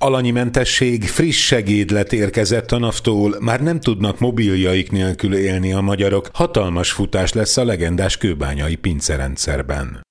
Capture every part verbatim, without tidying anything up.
Alanyi mentesség, friss segédlet érkezett a NAV-tól, már nem tudnak mobiljaik nélkül élni a magyarok, hatalmas futás lesz a legendás kőbányai pincerendszerben.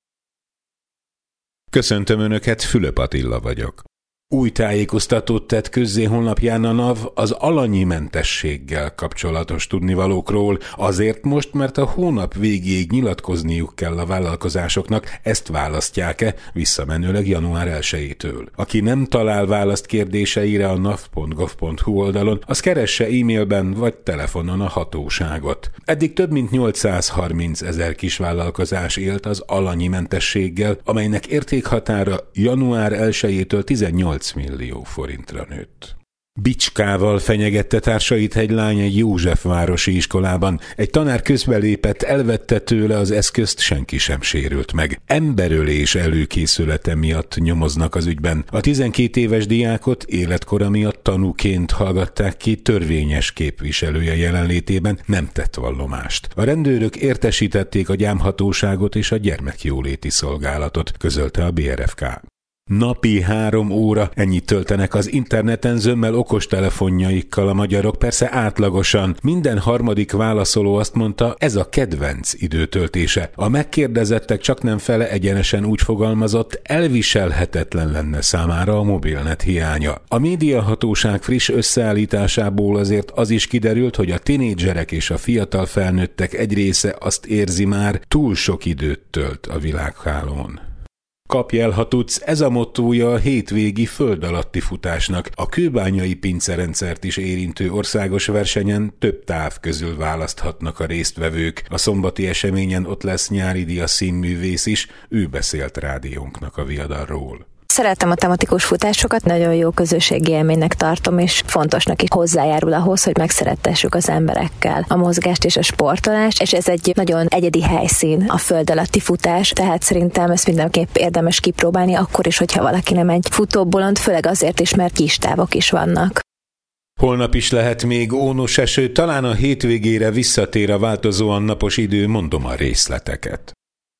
Köszöntöm Önöket, Fülöp Attila vagyok. Új tájékoztatót tett közzé honlapján a NAV az alanyi mentességgel kapcsolatos tudnivalókról, azért most, mert a hónap végéig nyilatkozniuk kell a vállalkozásoknak, ezt választják-e, visszamenőleg január elsejétől. Aki nem talál választ kérdéseire a nav pont gov pont hu oldalon, az keresse e-mailben vagy telefonon a hatóságot. Eddig több mint nyolcszázharminc ezer kisvállalkozás élt az alanyi mentességgel, amelynek értékhatára január elsejétől tizennyolc millió forintra nőtt. Bicskával fenyegette társait egy lány egy Józsefvárosi iskolában. Egy tanár közbelépett, elvette tőle az eszközt, senki sem sérült meg. Emberölés előkészülete miatt nyomoznak az ügyben. A tizenkét éves diákot életkora miatt tanúként hallgatták ki, törvényes képviselője jelenlétében nem tett vallomást. A rendőrök értesítették a gyámhatóságot és a gyermekjóléti szolgálatot, közölte a bé er ef ká. Napi három óra, ennyit töltenek az interneten zömmel okostelefonjaikkal a magyarok, persze átlagosan. Minden harmadik válaszoló azt mondta, ez a kedvenc időtöltése. A megkérdezettek csaknem fele egyenesen úgy fogalmazott, elviselhetetlen lenne számára a mobilnet hiánya. A médiahatóság friss összeállításából azért az is kiderült, hogy a tinédzserek és a fiatal felnőttek egy része azt érzi már, túl sok időt tölt a világhálón. Kapj el, ha tudsz, ez a mottója a hétvégi föld alatti futásnak. A kőbányai pincerendszert is érintő országos versenyen több táv közül választhatnak a résztvevők. A szombati eseményen ott lesz Nyári Dia színművész is, ő beszélt rádiónknak a viadalról. Szeretem a tematikus futásokat, nagyon jó közösségi élménynek tartom, és fontosnak is hozzájárul ahhoz, hogy megszerettessük az emberekkel a mozgást és a sportolást, és ez egy nagyon egyedi helyszín, a föld alatti futás, tehát szerintem ezt mindenképp érdemes kipróbálni, akkor is, hogyha valaki nem egy futóbolond, főleg azért is, mert kis távok is vannak. Holnap is lehet még ónos eső, talán a hétvégére visszatér a változóan napos idő, mondom a részleteket.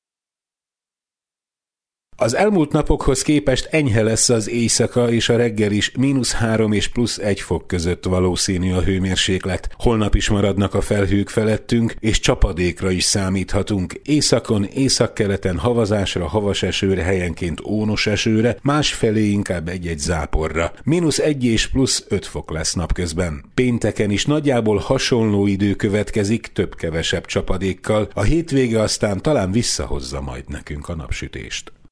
Az elmúlt napokhoz képest enyhe lesz az éjszaka, és a reggel is mínusz három és plusz egy fok között valószínű a hőmérséklet. Holnap is maradnak a felhők felettünk, és csapadékra is számíthatunk. Északon, északkeleten havazásra, havas esőre, helyenként ónos esőre, másfelé inkább egy-egy záporra. mínusz egy és plusz öt fok lesz napközben. Pénteken is nagyjából hasonló idő következik, több-kevesebb csapadékkal. A hétvége aztán talán visszahozza majd nekünk a napsütést.